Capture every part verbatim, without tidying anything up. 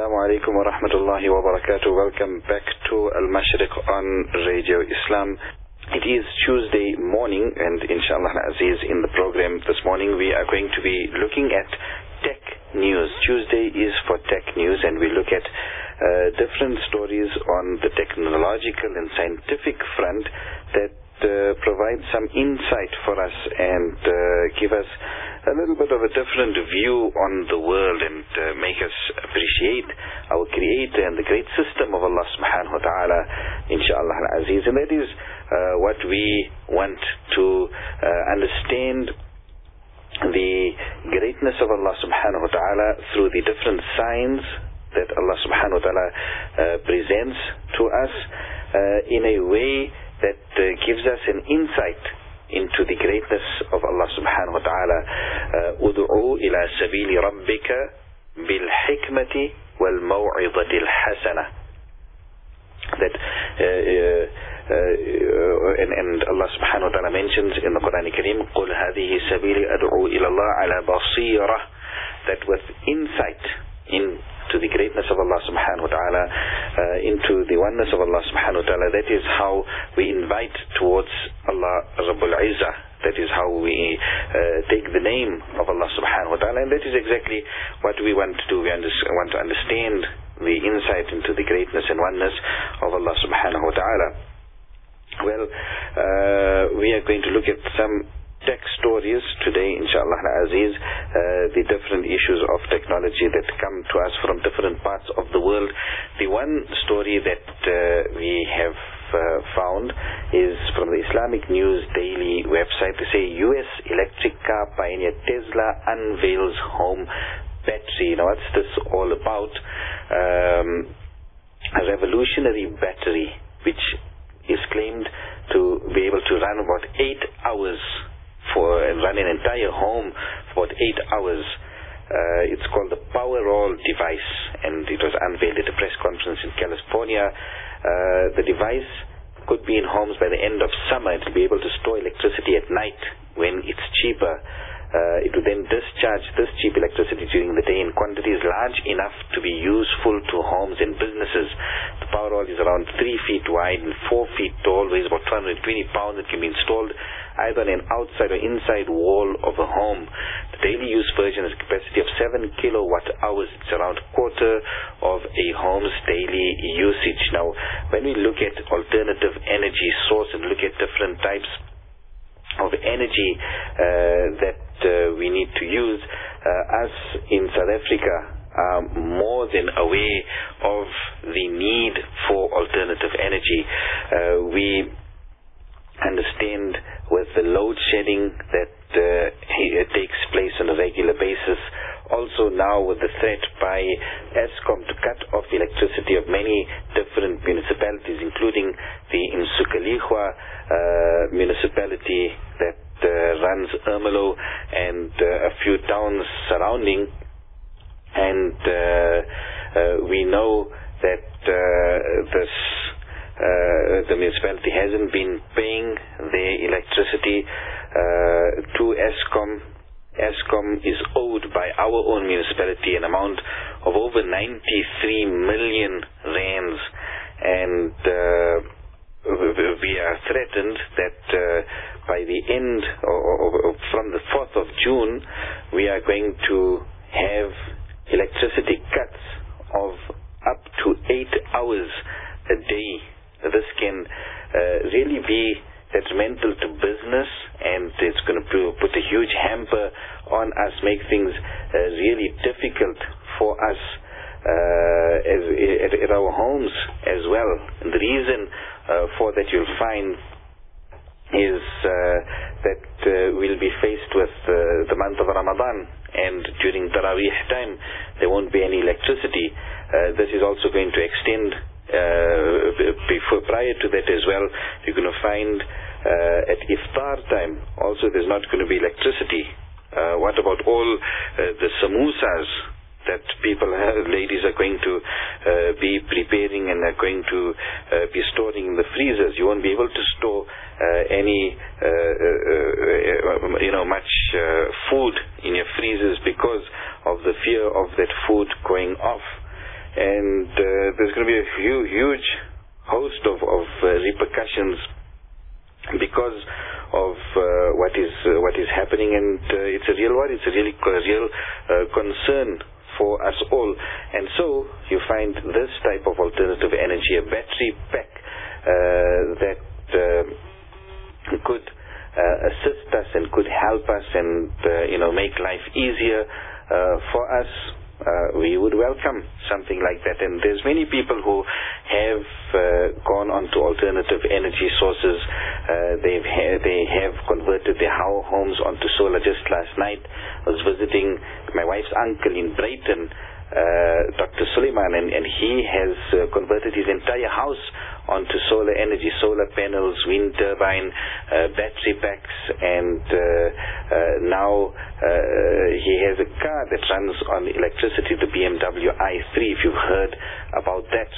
Assalamu alaikum wa rahmatullahi wa barakatuh. Welcome back to Al-Mashriq on Radio Islam. It is Tuesday morning, and inshallah Aziz, in the program this morning we are going to be looking at tech news. Tuesday is for tech news, and we look at uh, different stories on the technological and scientific front that uh, provide some insight for us and uh, give us a little bit of a different view on the world and uh, make us appreciate our Creator and the great system of Allah subhanahu wa ta'ala, inshallah al-Aziz. And that is uh, what we want to uh, understand the greatness of Allah subhanahu wa ta'ala through the different signs that Allah subhanahu wa ta'ala uh, presents to us uh, in a way that uh, gives us an insight into the greatness of Allah subhanahu wa ta'ala. Ud'u ila sabili rabbika bil hikmati wal maw'izati al hasana. That uh, uh, uh, and, and Allah subhanahu wa ta'ala mentions in the Quran Kareem, قُلْ هَذِهِ سَبِيلِ أَدْعُو إِلَى اللَّهِ عَلَى بَصِيرَةٍ, that with insight into the greatness of Allah subhanahu wa ta'ala, uh, into the oneness of Allah subhanahu wa ta'ala, that is how we invite towards Allah Rabbul Izzah. That is how we uh, take the name of Allah subhanahu wa ta'ala, and that is exactly what we want to do. We under- want to understand the insight into the greatness and oneness of Allah subhanahu wa ta'ala. Well, uh, we are going to look at some tech stories today, inshallah al-Aziz, uh, the different issues of technology that come to us from different parts of the world. The one story that uh, we have uh, found is from the Islamic News Daily website. They say U S electric car pioneer Tesla unveils home battery. Now, what's this all about? Um, a revolutionary battery which is claimed to be able to run about eight hours for and run an entire home for about eight hours. Uh, it's called the Powerwall device, and it was unveiled at a press conference in California. Uh, the device could be in homes by the end of summer. It will be able to store electricity at night when it's cheaper. Uh, it would then discharge this cheap electricity during the day in quantities large enough to be useful to homes and businesses. The Powerwall is around three feet wide and four feet tall, weighs about two hundred twenty pounds. It can be installed either on an outside or inside wall of a home. The daily use version has a capacity of seven kilowatt hours. It's around a quarter of a home's daily usage. Now, when we look at alternative energy source and look at different types of energy uh, that uh, we need to use, uh, us in South Africa are more than aware of the need for alternative energy. Uh, we understand with the load shedding that uh, takes place on a regular basis. Also now with the threat by Eskom to cut off electricity of many different municipalities, including the Insukalikhwa uh, municipality that uh, runs Ermelo and uh, a few towns surrounding. And uh, uh, we know that uh, this Uh, the municipality hasn't been paying their electricity uh, to Eskom. Eskom is owed by our own municipality an amount of over ninety-three million rands, and uh, we are threatened that uh, by the end, or, or, or from the fourth of June, we are going to have electricity cuts of up to eight hours a day. This can uh, really be detrimental to business, and it's going to put a huge hamper on us, make things uh, really difficult for us uh, as, at, at our homes as well. And the reason uh, for that, you'll find, is uh, that uh, we'll be faced with uh, the month of Ramadan, and during Taraweeh time there won't be any electricity. Uh, this is also going to extend Uh, before, prior to that as well. You're going to find uh, at iftar time also there's not going to be electricity. Uh, what about all uh, the samosas that people, uh, ladies are going to uh, be preparing and are going to uh, be storing in the freezers? You won't be able to store uh, any uh, uh, uh, you know much uh, food in your freezers because of the fear of that food going off. and uh, there's going to be a hu- huge host of, of uh, repercussions because of uh, what is uh, what is happening, and uh, it's a real worry, it's a really a real uh, concern for us all. And so you find this type of alternative energy, a battery pack uh, that uh, could uh, assist us and could help us and uh, you know make life easier uh, for us. Uh, we would welcome something like that, and there's many people who have uh, gone on to alternative energy sources. Uh, they've ha- they have converted their homes onto solar. Just last night I was visiting my wife's uncle in Brighton, uh, Doctor Suleiman, and, and he has uh, converted his entire house onto solar energy, solar panels, wind turbine, uh, battery packs, and uh, uh, now uh, he has a car that runs on electricity, the B M W i three, if you've heard about that.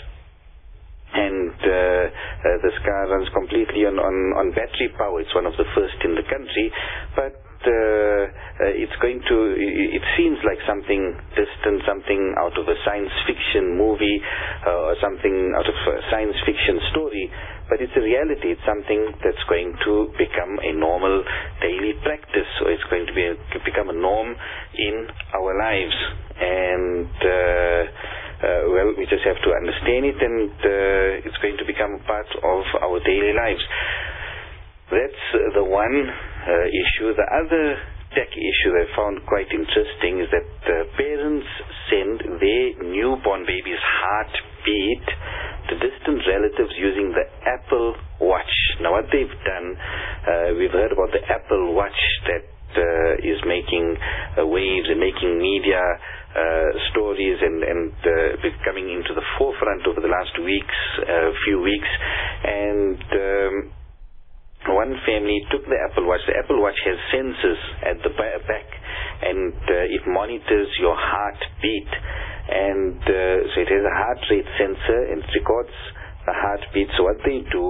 And uh, uh, this car runs completely on, on, on battery power. It's one of the first in the country, but uh, uh, it's going to, it, it seems like something distant, something out of a science fiction movie uh, or something out of a science fiction story, but it's a reality. It's something that's going to become a normal daily practice, or it's going to be a, become a norm in our lives. And uh, Uh, well, we just have to understand it, and uh, it's going to become a part of our daily lives. That's uh, the one uh, issue. The other tech issue that I found quite interesting is that uh, parents send their newborn baby's heartbeat to distant relatives using the Apple Watch. Now, what they've done, uh, we've heard about the Apple Watch that uh, is making uh, waves and making media Uh, stories and, and uh, coming into the forefront over the last weeks, uh, few weeks. And um, one family took the Apple Watch. The Apple Watch has sensors at the back, and uh, it monitors your heartbeat. And uh, so it has a heart rate sensor, and it records the heartbeat. So what they do,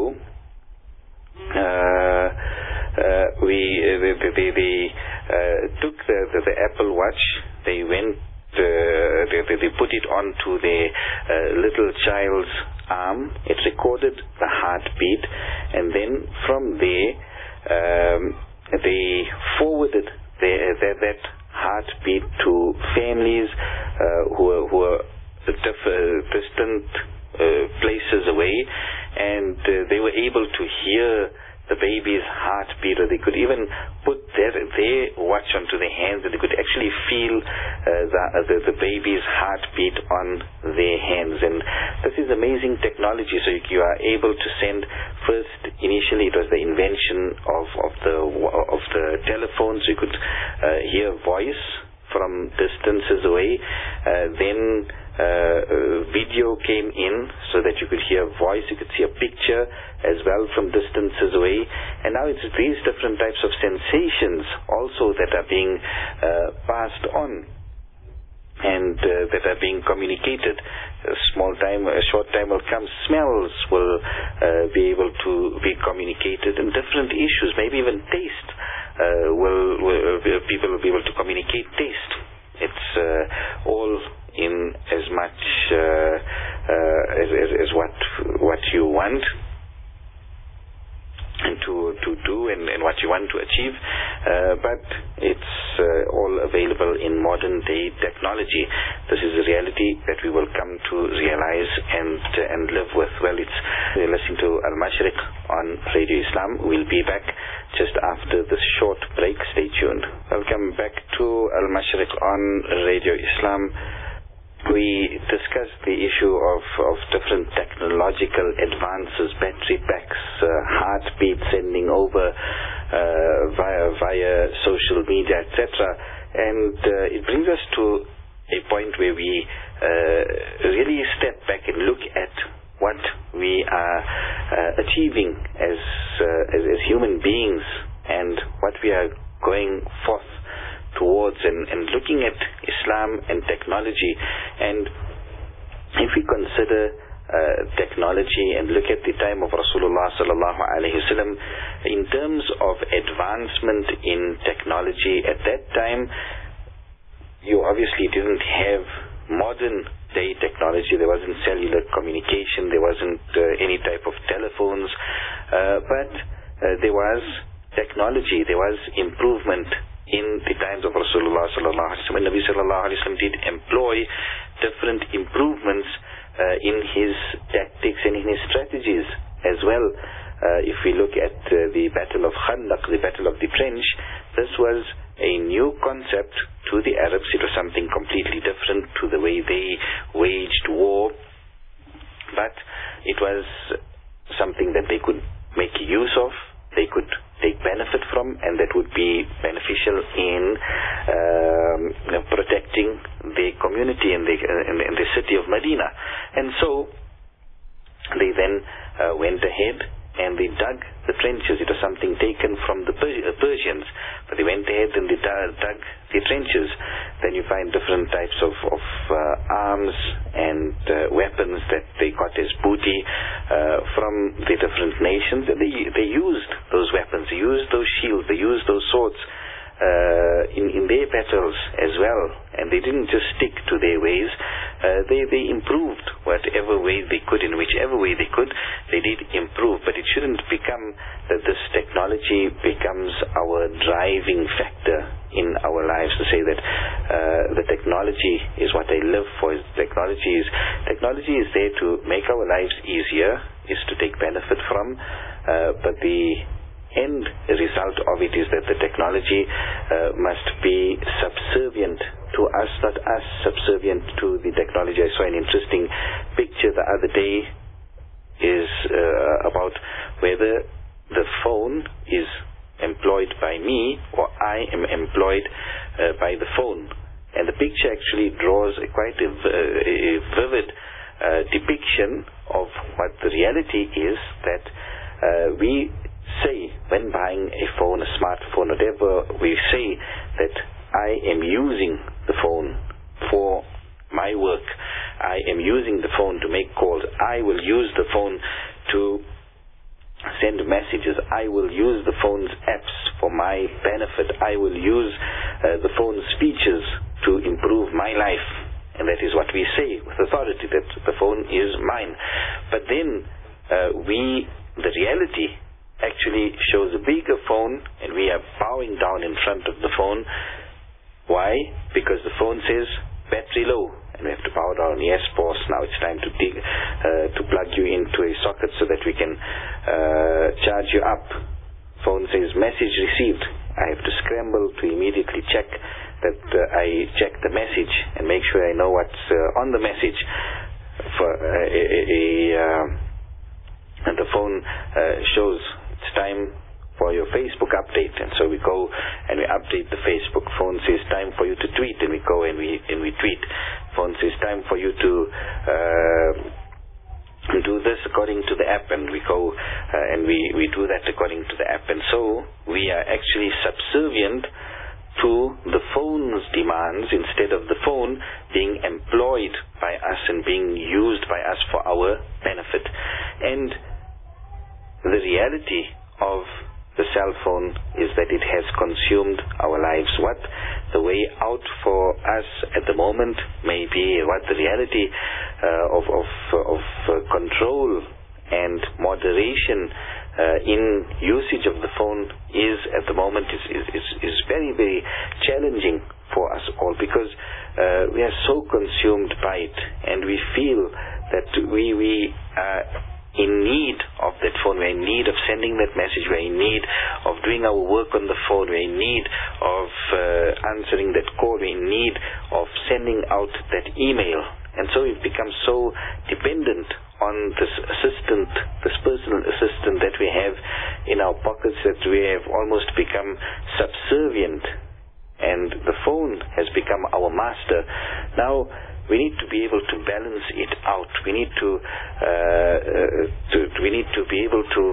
uh, uh, we they, they, they uh, took the, the, the Apple Watch. They went Uh, they, they put it onto the uh, little child's arm. It recorded the heartbeat, and then from there um, they forwarded the, the, that heartbeat to families uh, who are, who are diff- uh, distant uh, places away, and uh, they were able to hear the baby's heartbeat, or they could even put their, their watch onto their hands, and they could actually feel uh, the, the, the baby's heartbeat on their hands. And this is amazing technology. So you are able to send, first initially it was the invention of, of the of the telephones. You could uh, hear voice from distances away. Uh, then uh, video came in so that you could hear voice, you could see a picture as well from distances away. And now it's these different types of sensations also that are being uh, passed on and uh, that are being communicated. A small time, a short time will come, smells will uh, be able to be communicated, and different issues, maybe even taste, uh, will, will people will be able to communicate taste. It's uh, all in as much uh, uh, as, as, as what what you want and to, to do and, and what you want to achieve, uh, but it's uh, all available in modern day technology. This is a reality that we will come to realize and uh, and live with. Well, it's you're listening to Al Mashriq on Radio Islam. We'll be back just after this short break. Stay tuned. Welcome back to Al Mashriq on Radio Islam. We discussed the issue of, of different technological advances, battery packs, uh, heartbeat sending over uh, via via social media, et cetera. And uh, it brings us to a point where we uh, really step back and look at what we are uh, achieving as, uh, as as human beings and what we are going forth towards, and, and looking at Islam and technology. And if we consider uh, technology and look at the time of Rasulullah sallallahu alaihi wasallam, in terms of advancement in technology at that time, you obviously didn't have modern day technology. There wasn't cellular communication. There wasn't uh, any type of telephones. Uh, but uh, there was technology. There was improvement in the times of Rasulullah sallallahu alaihi wasallam. Nabi sallallahu alaihi wasallam did employ different improvements uh, in his tactics and in his strategies as well. Uh, if we look at uh, the Battle of Khandaq, the Battle of the Trench, this was a new concept to the Arabs. It was something completely different to the way they waged war, but it was something that they could make use of, they could take benefit from, and that would be beneficial in um, you know, protecting the community in the, in, in the city of Medina. And so they then uh, went ahead and they dug the trenches. It was something taken from the Persians, but they went ahead and they dug the trenches. Then you find different types of, of uh, arms and uh, weapons that they got as booty uh, from the different nations. And they, they used those weapons, they used those shields, they used those swords uh, in, in their battles as well. And they didn't just stick to their ways. Uh, they, they improved whatever way they could, in whichever way they could, they did improve. But it shouldn't become that this technology becomes our driving factor in our lives, to say that uh, the technology is what I live for. Technology is, technology is there to make our lives easier, is to take benefit from, uh, but the end result of it is that the technology uh, must be subservient to us, not us subservient to the technology. I saw an interesting picture the other day is uh, about whether the phone is employed by me or I am employed uh, by the phone. And the picture actually draws a quite a, a vivid uh, depiction of what the reality is, that uh, we say when buying a phone, a smartphone, whatever, we say that I am using the phone for my work. I am using the phone to make calls. I will use the phone to send messages. I will use the phone's apps for my benefit. I will use uh, the phone's features to improve my life. And that is what we say with authority, that the phone is mine. But then uh, we, the reality actually shows a bigger phone, and we are bowing down in front of the phone. Why? Because the phone says battery low, and we have to bow down. Yes, boss, now it's time to dig, uh, to plug you into a socket so that we can uh, charge you up. Phone says message received. I have to scramble to immediately check that uh, I check the message and make sure I know what's uh, on the message. For uh, a, a, a uh, and the phone uh, shows it's time for your Facebook update, and so we go and we update the Facebook. Phone says time for you to tweet, and we go and we and we tweet. Phone says time for you to uh, do this according to the app, and we go uh, and we we do that according to the app. And so we are actually subservient to the phone's demands instead of the phone being employed by us and being used by us for our benefit. And the reality of the cell phone is that it has consumed our lives. What the way out for us at the moment may be, what the reality uh, of of, of uh, control and moderation uh, in usage of the phone is at the moment is, is, is, is very, very challenging for us all, because uh, we are so consumed by it, and we feel that we, we are in need of that phone. We're in need of sending that message. We're in need of doing our work on the phone. We're in need of uh, answering that call. We're in need of sending out that email. And so we've become so dependent on this assistant, this personal assistant that we have in our pockets, that we have almost become subservient, and the phone has become our master. Now, we need to be able to balance it out. We need to, uh, uh, to we need to be able to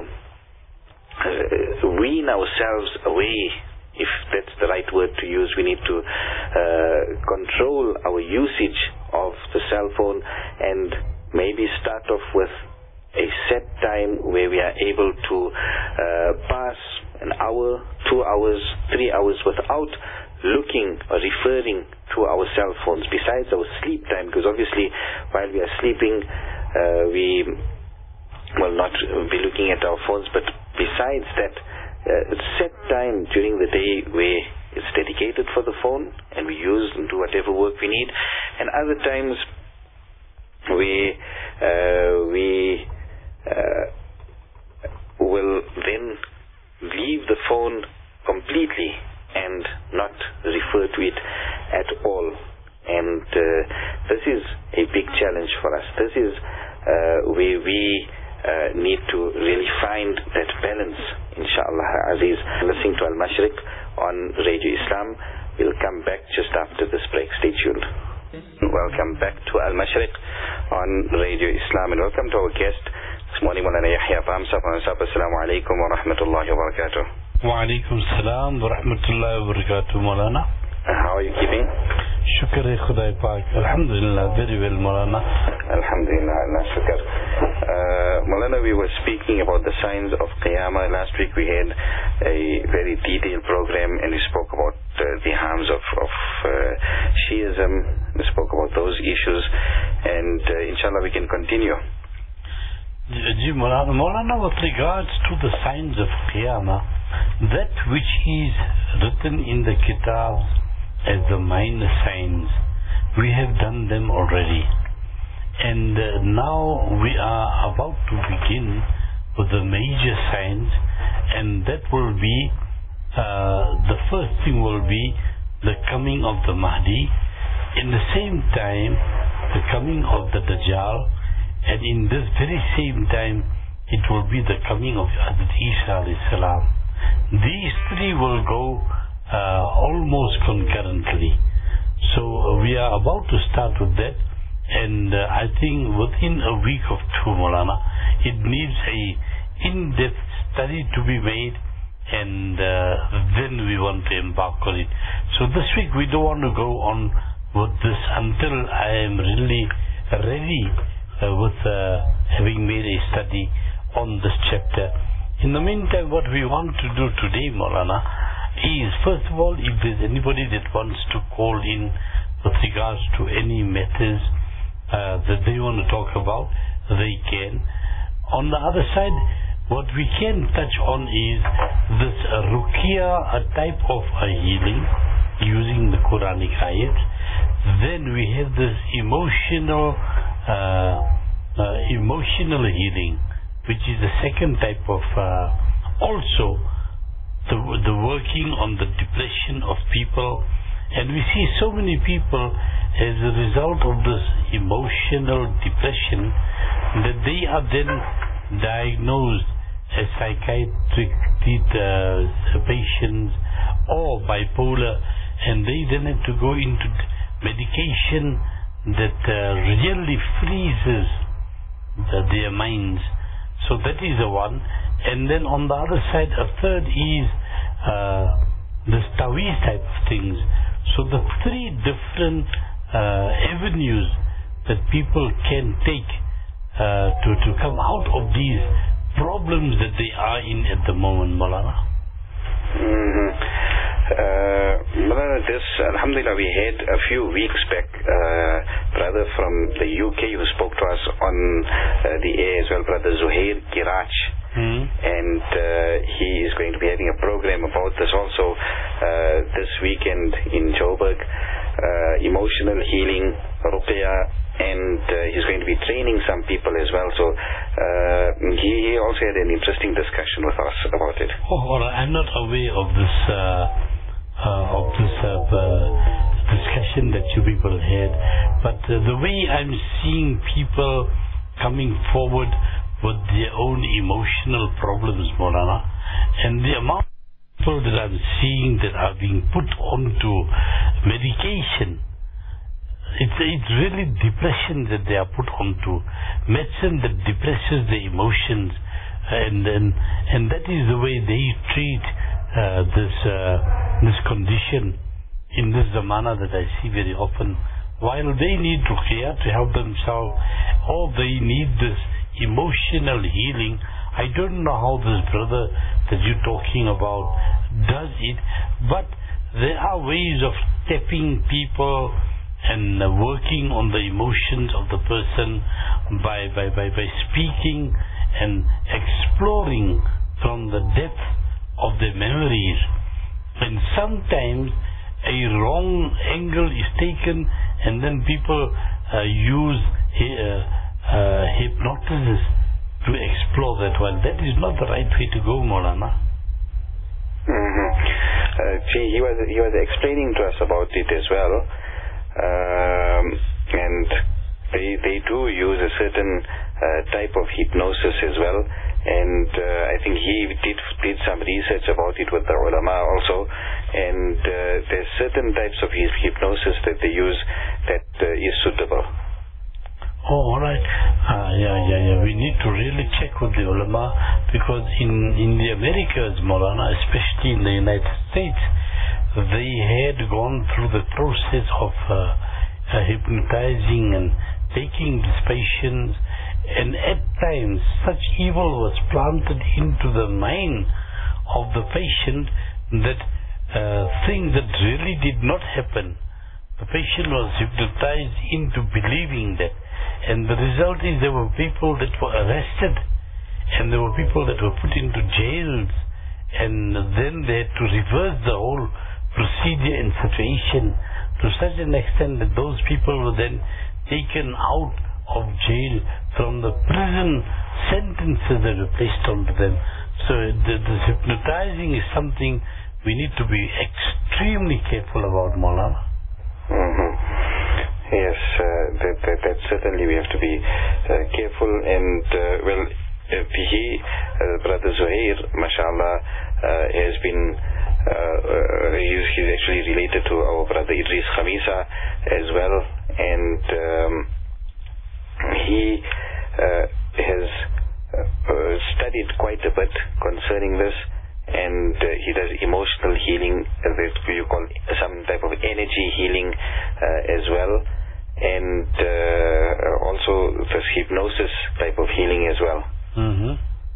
uh, wean ourselves away, if that's the right word to use. We need to uh, control our usage of the cell phone, and maybe start off with a set time where we are able to uh, pass an hour, two hours, three hours without looking or referring to our cell phones besides our sleep time, because obviously while we are sleeping uh, we will not be looking at our phones, but besides that, uh, set time during the day where it's dedicated for the phone and we use and do whatever work we need, and other times we uh, we uh, will then leave the phone completely and not refer to it at all. And uh, this is a big challenge for us. This is uh, where we uh, need to really find that balance, inshallah Aziz. Listening to Al-Mashriq on Radio Islam. We'll come back just after this break. Stay tuned. Welcome back to Al-Mashriq on Radio Islam, and welcome to our guest this morning, Maulana Yahya Bamsaf. Assalamu alaikum wa rahmatullahi wa barakatuh. Wa alaikum salam wa rahmatullahi wa barakatuh, Maulana. How are you keeping? Shukr e Khudai Pak. Alhamdulillah, very well, Maulana. Alhamdulillah, Allah shukr. Uh, Maulana, we were speaking about the signs of Qiyamah. Last week we had a very detailed program and we spoke about uh, the harms of, of uh, Shiism. We spoke about those issues, and uh, inshallah we can continue. Ji Maulana, Maulana, with regards to the signs of Qiyamah, that which is written in the Kitab as the minor signs, we have done them already, and uh, now we are about to begin with the major signs, and that will be uh, the first thing will be the coming of the Mahdi, in the same time the coming of the Dajjal, and in this very same time it will be the coming of Hazrat Isa alayhi salam. These three will go uh, almost concurrently. So uh, we are about to start with that, and uh, I think within a week of two, Maulana, it needs a in-depth study to be made, and uh, then we want to embark on it. So this week we don't want to go on with this until I am really ready uh, with uh, having made a study on this chapter. In the meantime, what we want to do today, Maulana, is first of all, if there's anybody that wants to call in with regards to any matters uh, that they want to talk about, they can. On the other side, what we can touch on is this uh, ruqya, a type of a healing using the Quranic ayats. Then we have this emotional uh, uh, emotional healing, which is the second type of uh, also the, the working on the depression of people. And we see so many people as a result of this emotional depression that they are then diagnosed as psychiatric uh, patients or bipolar, and they then have to go into medication that uh, really freezes the, their minds. So that is the one. And then on the other side, a third is uh, this Taweez type of things. So the three different uh, avenues that people can take uh, to, to come out of these problems that they are in at the moment, Maulana. Mm-hmm. Uh, Maulana, this, alhamdulillah, we had a few weeks back uh, brother from the U K who spoke to us on uh, the air as well, brother Zuhair Girach. Mm. And uh, he is going to be having a program about this also uh, this weekend in Joburg, uh, emotional healing, ruqya, and uh, he's going to be training some people as well. So uh, he, he also had an interesting discussion with us about it. Oh, well, I'm not aware of this uh, uh, of this uh, uh, discussion that you people had, but uh, the way I'm seeing people coming forward with their own emotional problems, Maulana, and the amount of people that I'm seeing that are being put onto medication, it's, it's really depression that they are put onto, medicine that depresses the emotions, and and, and that is the way they treat uh, this uh, this condition in this zamana that I see very often. While they need ruqya to help themselves, or they need this emotional healing, I don't know how this brother that you're talking about does it, but there are ways of tapping people and uh, working on the emotions of the person by, by, by, by speaking and exploring from the depth of their memories. And sometimes a wrong angle is taken, and then people uh, use uh, uh, hypnosis to explore that one. That is not the right way to go, Maulana. Mm-hmm. Uh, see, he was he was explaining to us about it as well, um, and they they do use a certain uh, type of hypnosis as well. And uh, I think he did did some research about it with the ulama also, and uh, there's certain types of his hypnosis that they use that uh, is suitable. Oh, all right. Uh, yeah, yeah, yeah. We need to really check with the ulama, because in, in the Americas, Maulana, especially in the United States, they had gone through the process of uh, uh, hypnotizing and taking these patients, and at times such evil was planted into the mind of the patient that uh, things that really did not happen, the patient was hypnotized into believing that. And the result is there were people that were arrested, and there were people that were put into jails, and then they had to reverse the whole procedure and situation to such an extent that those people were then taken out of jail from the prison sentences that were placed onto them. So the, the hypnotizing is something we need to be extremely careful about, Maulana. Mm-hmm. Yes, uh, that, that, that certainly we have to be uh, careful. And uh, well, uh, he, uh, Brother Zuhair, mashallah, uh, has been uh, uh, he's, he's actually related to our brother Idris Khamisa as well, and um, he uh, has uh, studied quite a bit concerning this, and uh, he does emotional healing, uh, that you call some type of energy healing uh, as well, and uh, also this hypnosis type of healing as well. Mm-hmm.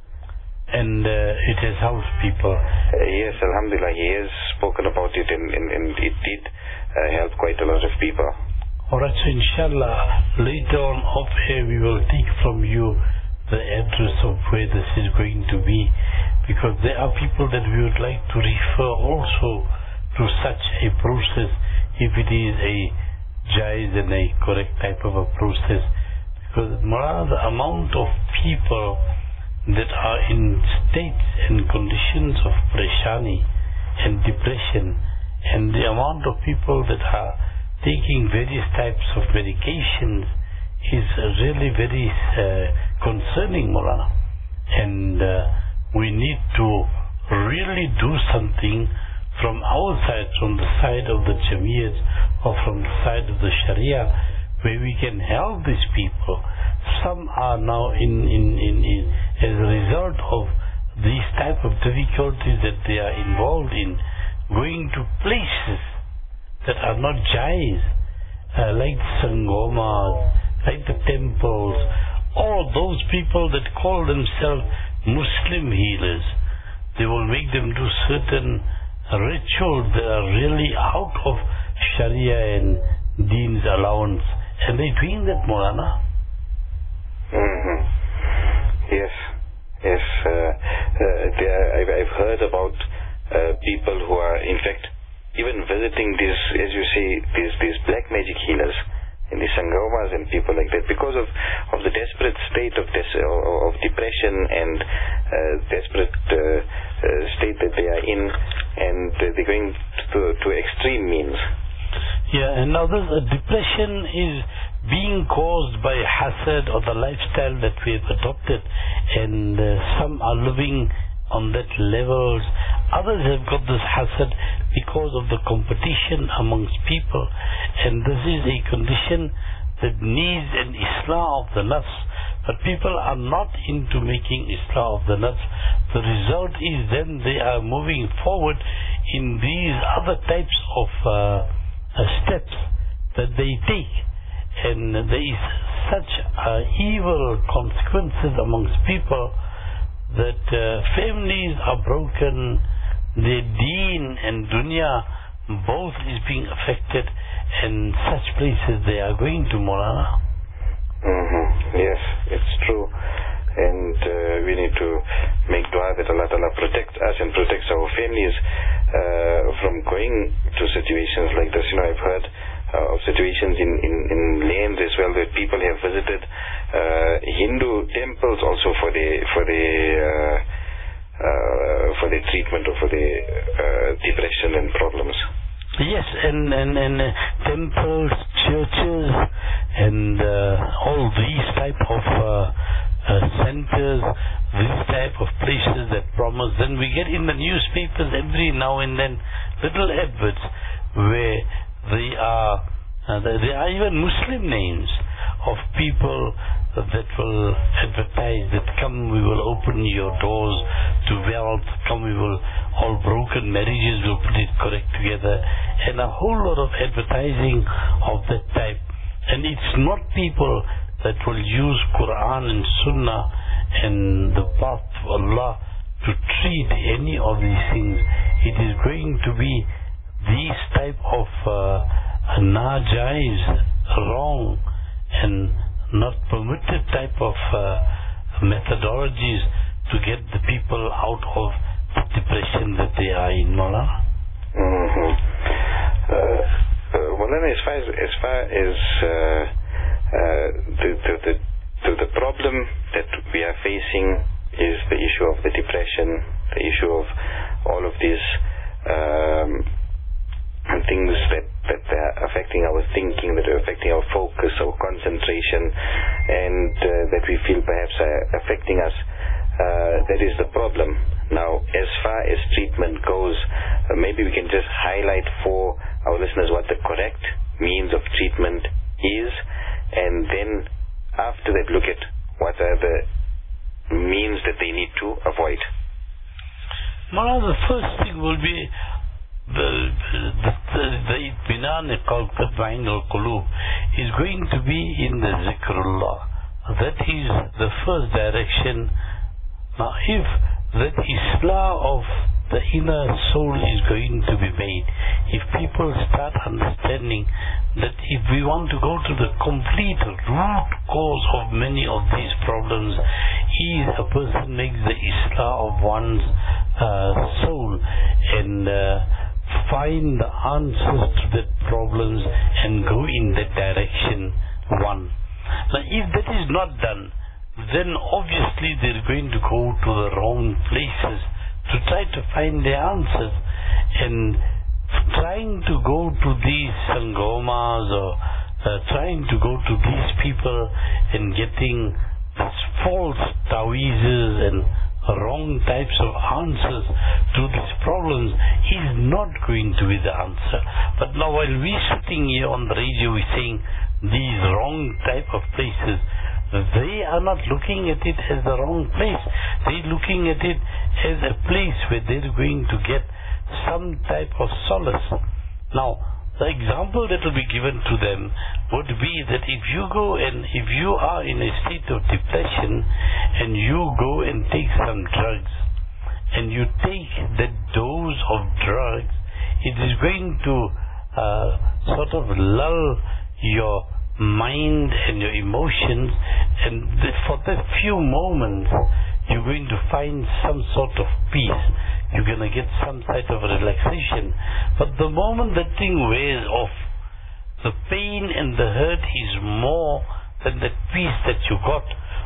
And uh, it has helped people. Uh, yes, alhamdulillah, he has spoken about it, and, and, and it did uh, help quite a lot of people. Alright, so inshallah, later on off air we will take from you the address of where this is going to be, because there are people that we would like to refer also to such a process, if it is a jaiz and a correct type of a process. Because Mara, the amount of people that are in states and conditions of preshani and depression, and the amount of people that are taking various types of medications is really very uh, concerning, Maulana. And uh, we need to really do something from our side, from the side of the Jamiyyat or from the side of the Sharia, where we can help these people. Some are now in, in, in, in as a result of these type of difficulties that they are involved in, going to places that are not jais, uh, like Sangomas, like the temples, all those people that call themselves Muslim healers. They will make them do certain rituals that are really out of Sharia and Deen's allowance, and they're doing that, Maulana. Mm-hmm. Yes, yes. Uh, uh, there, I've, I've heard about uh, people who are, in fact, even visiting these, as you say, these these black magic healers in the Sangomas and people like that, because of, of the desperate state of des of depression and uh, desperate uh, uh, state that they are in, and uh, they're going to, to extreme means. Yeah, and now this uh, depression is being caused by hasad or the lifestyle that we have adopted, and uh, some are living on that levels. Others have got this hasad because of the competition amongst people, and this is a condition that needs an islah of the nafs, but people are not into making islah of the nafs. The result is then they are moving forward in these other types of uh, uh, steps that they take, and there is such uh, evil consequences amongst people that uh, families are broken, their deen and dunya both is being affected, and such places they are going to, Maulana. Mm-hmm. Yes, it's true. And uh, we need to make dua that Allah Ta'ala protects us and protects our families uh, from going to situations like this. You know, I've heard uh, of situations in, in, in lands as well where people have visited uh, Hindu temples also for the for the uh, uh, for the treatment or for the uh, depression and problems. Yes, and and, and uh, temples, churches, and uh, all these type of uh, uh, centers, these type of places that promise. Then we get in the newspapers every now and then little adverts where they are uh, there are even Muslim names of people that will advertise that come, we will open your doors to wealth, come, we will, all broken marriages will put it correct together, and a whole lot of advertising of that type. And it's not people that will use Quran and Sunnah and the path of Allah to treat any of these things. It is going to be these type of uh, najaiz, wrong and not permitted type of uh, methodologies to get the people out of the depression that they are in, Maulana. Mm-hmm. Uh, uh, well, then as far as, as, far as uh, uh, the, the, the, the, the problem that we are facing is the issue of the depression, the issue of all of these um, things that, that are affecting our thinking, that are affecting our focus, our concentration, and uh, that we feel perhaps are affecting us. Uh, that is the problem. Now, as far as treatment goes, uh, maybe we can just highlight for our listeners what the correct means of treatment is, and then after that look at what are the means that they need to avoid. Maulana, the first thing will be the the itminan called Tatma'in al-Qulub is going to be in the zikrullah. That is the first direction. Now, if that islah of the inner soul is going to be made, if people start understanding that if we want to go to the complete root cause of many of these problems, is a person makes the islah of one's uh, soul and uh, find the answers to that problems and go in that direction, one. Now, if that is not done, then obviously they're going to go to the wrong places to try to find the answers, and trying to go to these sangomas or uh, trying to go to these people and getting these false tawizes and wrong types of answers to these problems is not going to be the answer. But now while we sitting here on the radio, we're saying these wrong type of places, they are not looking at it as the wrong place. They're looking at it as a place where they're going to get some type of solace. Now, the example that will be given to them would be that if you go and if you are in a state of depression and you go and take some drugs and you take that dose of drugs, it is going to uh, sort of lull your mind and your emotions, and for that few moments you're going to find some sort of peace. You're going to get some type of relaxation. But the moment that thing wears off, the pain and the hurt is more than the peace that you got.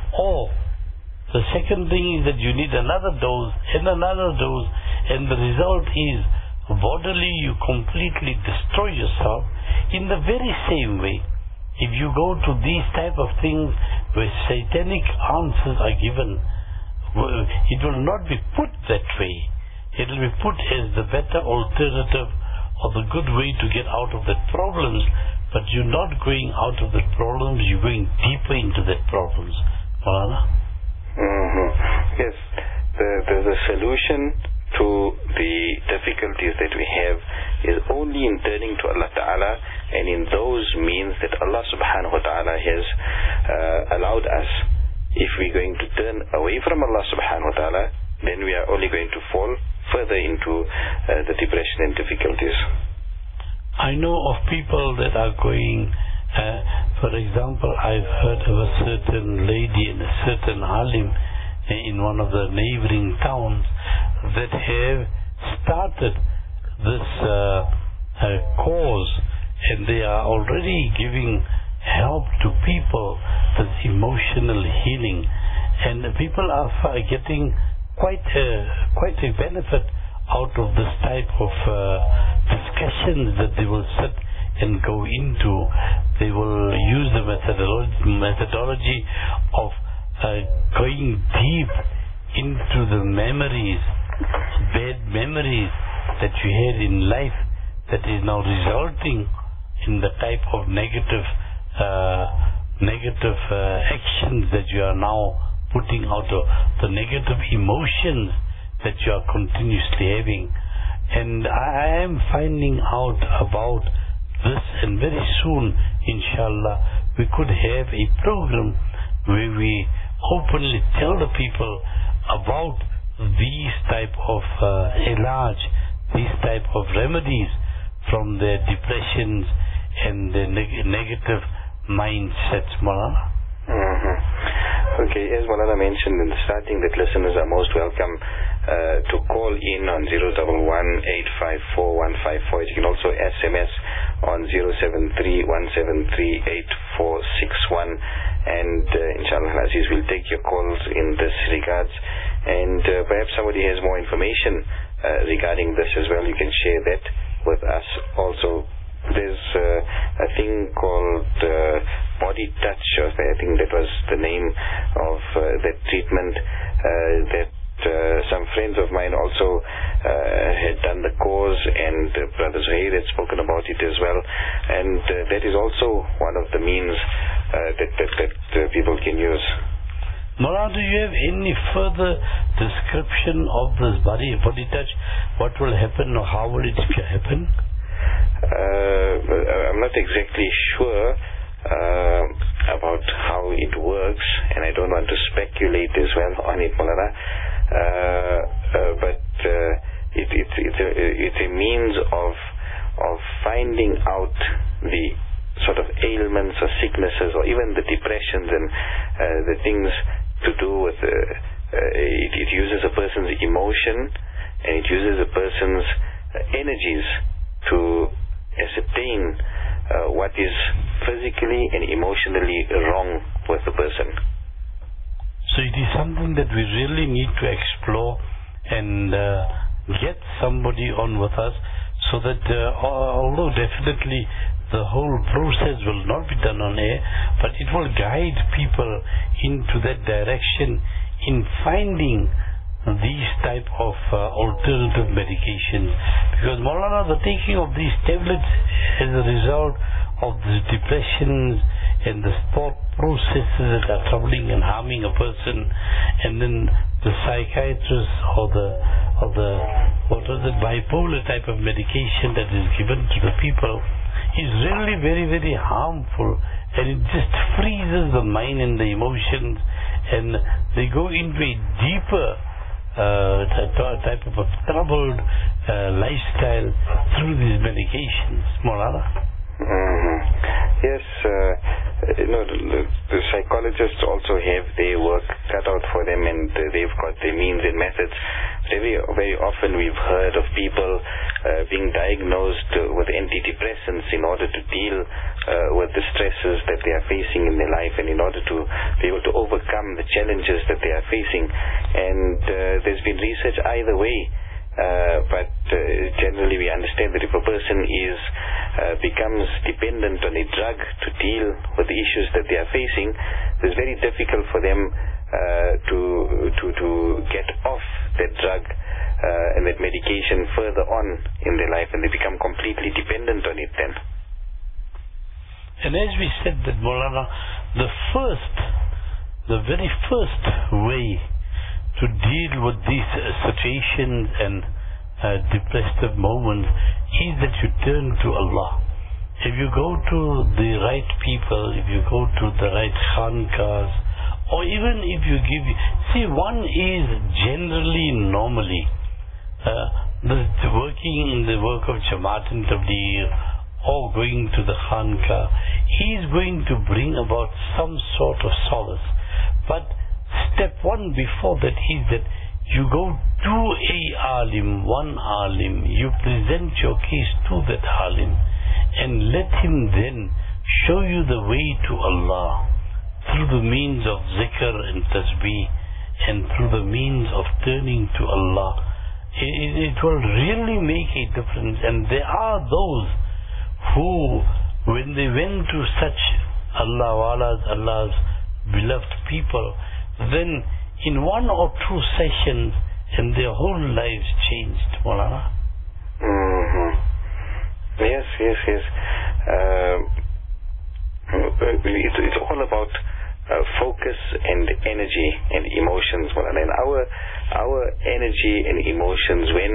Or the second thing is that you need another dose and another dose, and the result is bodily you completely destroy yourself. In the very same way, if you go to these type of things where satanic answers are given, it will not be put that way. It will be put as the better alternative or the good way to get out of the problems, but you're not going out of the problems, you're going deeper into the problems. Maulana? Mm-hmm. Yes, the, the, the solution to the difficulties that we have is only in turning to Allah Ta'ala and in those means that Allah Subhanahu Wa Ta'ala has uh, allowed us. If we're going to turn away from Allah Subhanahu Wa Ta'ala, then we are only going to fall further into uh, the depression and difficulties. I know of people that are going, uh, for example, I've heard of a certain lady and a certain alim in one of the neighboring towns that have started this uh, uh, cause, and they are already giving help to people, this emotional healing, and people are getting quite a, quite a benefit out of this type of uh, discussions that they will sit and go into. They will use the methodology, methodology of uh, going deep into the memories, bad memories that you had in life that is now resulting in the type of negative uh, negative uh, actions that you are now putting out, of the negative emotions that you are continuously having. And I am finding out about this, and very soon, inshallah, we could have a program where we openly tell the people about these type of uh, ilaj, these type of remedies from their depressions and their neg- negative mindsets, Maulana. Mm-hmm. Okay, as Maulana mentioned in the starting, that listeners are most welcome uh, to call in on zero one one, eight five four, one five four. You can also S M S on zero seven three, one seven three, eight four six one, and uh, inshallah Aziz will take your calls in this regards, and uh, perhaps somebody has more information uh, regarding this as well. You can share that with us also. There's uh, a thing called uh, body touch, or I think that was the name of uh, that treatment uh, that uh, some friends of mine also uh, had done the course, and uh, Brother Zuhair had spoken about it as well, and uh, that is also one of the means uh, that, that, that uh, people can use. Maulana, do you have any further description of this body body touch? What will happen, or how will it happen? Uh, I'm not exactly sure uh, about how it works, and I don't want to speculate as well on it, Maulana. Uh, uh, but uh, it, it, it's, a, it's a means of of finding out the sort of ailments or sicknesses, or even the depressions and uh, the things to do with. Uh, uh, it, it uses a person's emotion, and it uses a person's uh, energies to ascertain uh, what is physically and emotionally wrong with the person. So it is something that we really need to explore and uh, get somebody on with us, so that uh, although definitely the whole process will not be done on air, but it will guide people into that direction in finding these type of uh, alternative medications. Because Maulana, the taking of these tablets as a result of the depressions and the thought processes that are troubling and harming a person, and then the psychiatrist or the or the what was it bipolar type of medication that is given to the people is really very very harmful, and it just freezes the mind and the emotions, and they go into a deeper Uh, type of a troubled uh, lifestyle through these medications, Maulana. Mm-hmm. Yes, uh, you know, the, the psychologists also have their work cut out for them, and uh, they've got their means and methods. Very, very often we've heard of people uh, being diagnosed uh, with antidepressants in order to deal uh, with the stresses that they are facing in their life, and in order to be able to overcome the challenges that they are facing. And uh, there's been research either way. Uh, but uh, generally we understand that if a person is uh, becomes dependent on a drug to deal with the issues that they are facing, it's very difficult for them uh, to to to get off that drug uh, and that medication further on in their life, and they become completely dependent on it then. And as we said that, Maulana, the first, the very first way to deal with these uh, situations and uh, depressive moments is that you turn to Allah. If you go to the right people, if you go to the right khankas, or even if you give, see, one is generally normally uh, the, working in the work of Jamaat and Tabligh, or going to the Khanka is going to bring about some sort of solace. But step one before that is that you go to a alim, one alim, you present your case to that alim, and let him then show you the way to Allah through the means of zikr and tasbih, and through the means of turning to Allah. It, it will really make a difference. And there are those who, when they went to such Allah Wala's, Allah's beloved people, then in one or two sessions, and their whole lives changed, Maulana. Mm-hmm. Yes, yes, yes. Uh, it's, it's all about uh, focus and energy and emotions, Maulana. And our our energy and emotions, when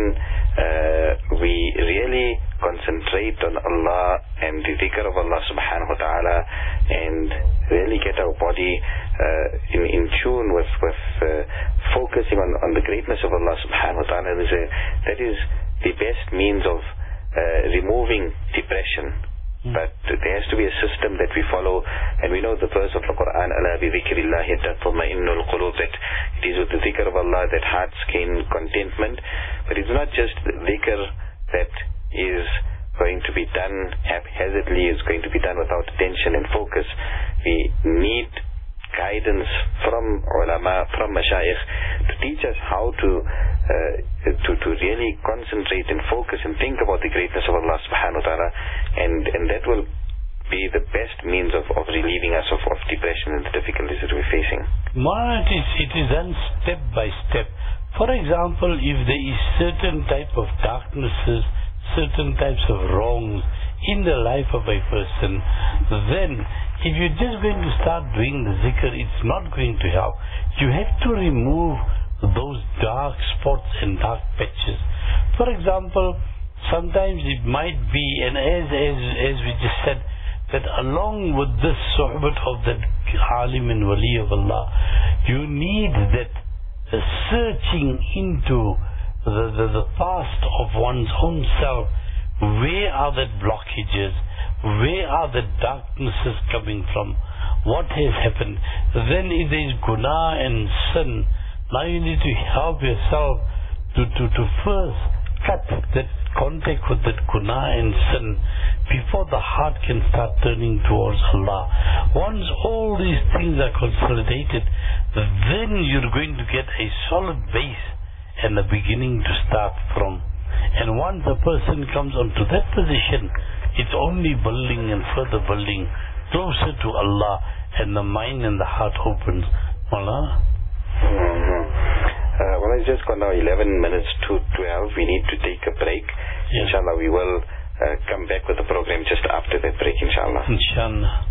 uh, we really concentrate on Allah and the dhikr of Allah subhanahu wa ta'ala, and really get our body uh, in, in tune with, with uh, focusing on, on the greatness of Allah subhanahu wa ta'ala, is a, that is the best means of uh, removing depression. But there has to be a system that we follow, and we know the verse of the Quran, "Ala bi dhikrillahi tatma'innul qulub," that it is with the dhikr of Allah that hearts gain contentment. But it's not just the dhikr that is going to be done haphazardly, is going to be done without attention and focus. We need guidance from ulama, from mashayikh, to teach us how to uh, to to really concentrate and focus and think about the greatness of Allah subhanahu wa ta'ala, and and that will be the best means of, of relieving us of, of depression and the difficulties that we're facing. Ma, it is, it is done step by step. For example, if there is certain type of darknesses, certain types of wrongs in the life of a person, then if you're just going to start doing the zikr, it's not going to help. You have to remove those dark spots and dark patches. For example, sometimes it might be, and as as as we just said, that along with this suhbat of that alim and wali of Allah, you need that uh, searching into the, the, the past of one's own self. Where are the blockages? Where are the darknesses coming from? What has happened? Then if there is guna and sin, now you need to help yourself to, to, to first cut that contact with that guna and sin before the heart can start turning towards Allah. Once all these things are consolidated, then you're going to get a solid base and a beginning to start from. And once a person comes onto that position, it's only building and further building closer to Allah, and the mind and the heart opens. Wallah. Mm-hmm. Uh, well, it's just gone now eleven minutes to twelve. We need to take a break. Yes. Inshallah, we will uh, come back with the program just after that break, inshallah. Inshallah.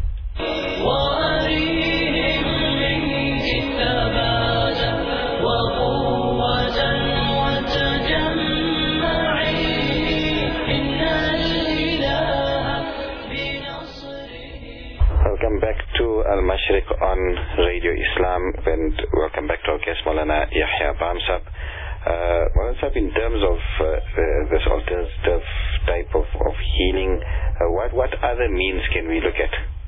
Welcome back to Al-Mashriq on Radio Islam, and welcome back to our guest Maulana Yahya Bamsab. Uh, Maulana Sahib, in terms of uh, uh, this alternative type of, of healing, uh, what, what other means can we look at?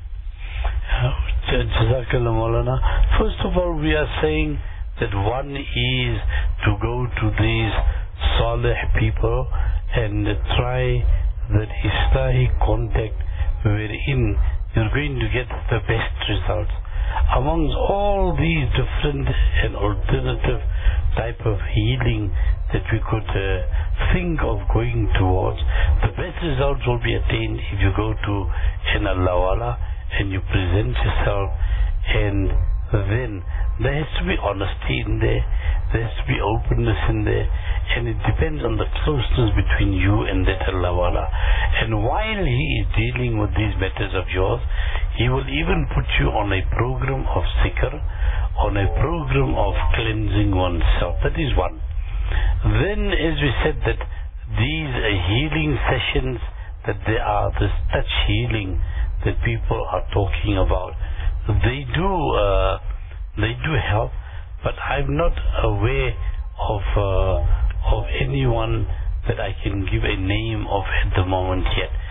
Jazakallah Maulana. First of all, we are saying that one is to go to these salih people and try that Islahi contact wherein you're going to get the best results. Amongst all these different and alternative type of healing that we could uh, think of going towards, the best results will be attained if you go to an Allah Wala and you present yourself, and then there has to be honesty in there, there has to be openness in there, and it depends on the closeness between you and that Allah Wala. And while he is dealing with these matters of yours, he will even put you on a program of zikr, on a program of cleansing oneself. That is one. Then, as we said, that these uh, healing sessions, that there are this touch healing that people are talking about, they do uh, they do help, but I'm not aware of uh, of anyone that I can give a name of at the moment yet.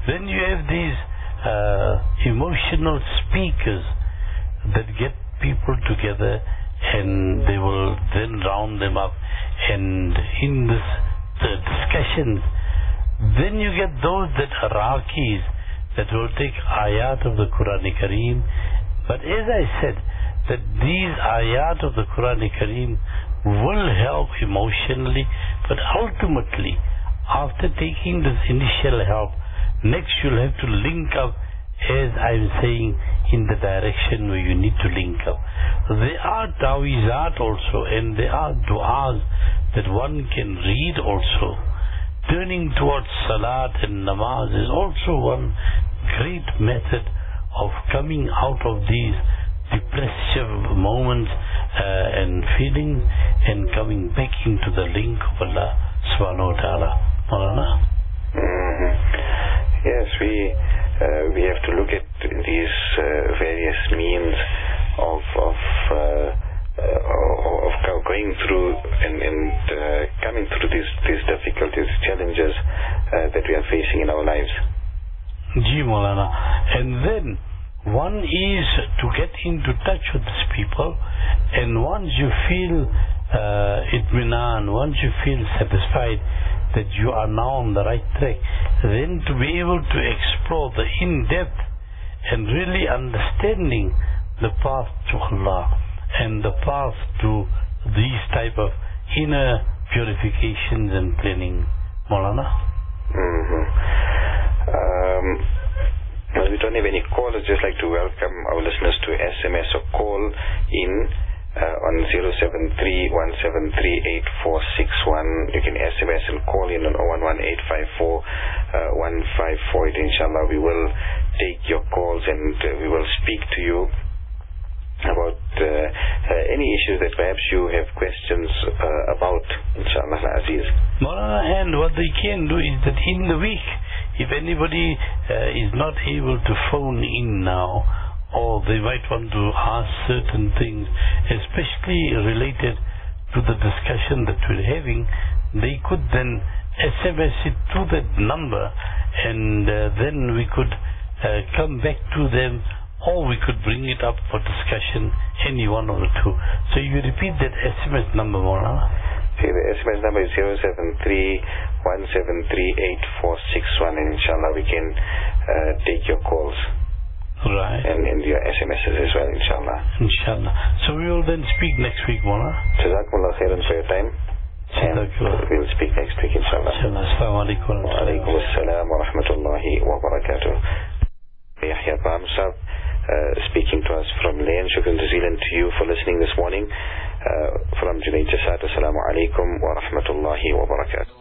Then you have these uh, emotional speakers that get people together, and they will then round them up, and in this the discussions, then you get those that are Rakis that will take ayat of the Quran Kareem. But as I said, that these ayat of the Quran Kareem will help emotionally, but ultimately, after taking this initial help, next you'll have to link up, as I'm saying, in the direction where you need to link up. There are ta'wizat also, and there are du'as that one can read also. Turning towards salat and namaz is also one great method of coming out of these depressive moments uh, and feelings, and coming back into the link of Allah subhanahu wa ta'ala. Maulana? Mm-hmm. Yes, we uh, we have to look at these uh, various means of of uh, uh, of going through and, and uh, coming through these these difficulties, challenges uh, that we are facing in our lives. Ji Maulana. And then one is to get into touch with these people, and once you feel uh, itminan, once you feel satisfied that you are now on the right track, then to be able to explore the in-depth and really understanding the path to Allah and the path to these type of inner purifications and cleaning. Maulana? Mm-hmm. Um, well, we don't have any callers. Just like to welcome our listeners to S M S or call in uh, on zero seven three one seven three eight four six one. You can S M S and call in on zero one one eight five four one five four eight. Inshallah, we will take your calls, and uh, we will speak to you about uh, uh, any issues that perhaps you have questions uh, about, inshallah Aziz. Maulana, and what they can do is that in the week, if anybody uh, is not able to phone in now, or they might want to ask certain things, especially related to the discussion that we're having, they could then S M S it to that number, and uh, then we could uh, come back to them, or we could bring it up for discussion, any one of the two. So you repeat that S M S number, Maulana. Okay, the S M S number is zero seven three one seven three eight four six one, and inshallah we can uh, take your calls. Right. And, and your S M Ses as well, inshallah. Inshallah. So we will then speak next week, Maulana. Jazakumullah khairan for your time. And we'll speak next week, inshallah. Inshallah. Assalamu alaikum. Wa alaikum assalam wa rahmatullahi wa barakatuh. Yahya Bamsab, uh, speaking to us from Lane. Shukran jazilan to you for listening this morning. Uh, from Junaid Jasad, assalamu alaikum wa rahmatullahi wa barakatuh.